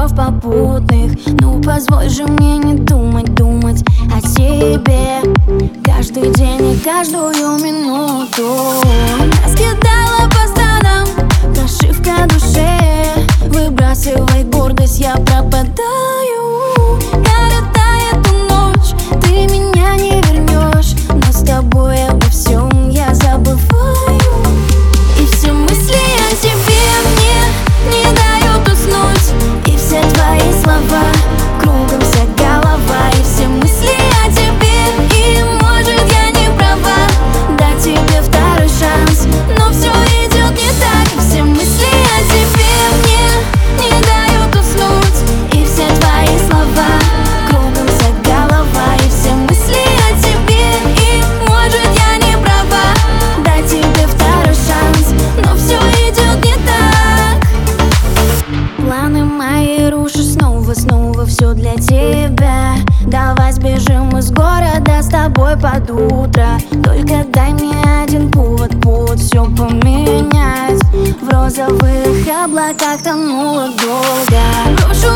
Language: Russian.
ветров попутных. Ну позволь же мне не думать о тебе каждый день и каждую минуту. Раскидала по сторонам прошивка душе. Выбрасывай гордость, я пропадаю. Коротая эту ночь, ты меня не вернешь, но с тобой обо всем я забываю. И все мысли о тебе мне не дают уснуть, и все твои слова кругом вся голова. И все мысли о тебе, и может я не права, дать тебе второй шанс, но все идет не так. И все мысли о тебе мне не дают уснуть, и все твои слова кругом вся голова. И все мысли о тебе, и может я не права, дать тебе второй шанс, но все идет не так. Планы мои рушишь снова все для тебя. Давай сбежим из города с тобой под утро. Только дай мне один повод все поменять. В розовых облаках тонула долго. Брошу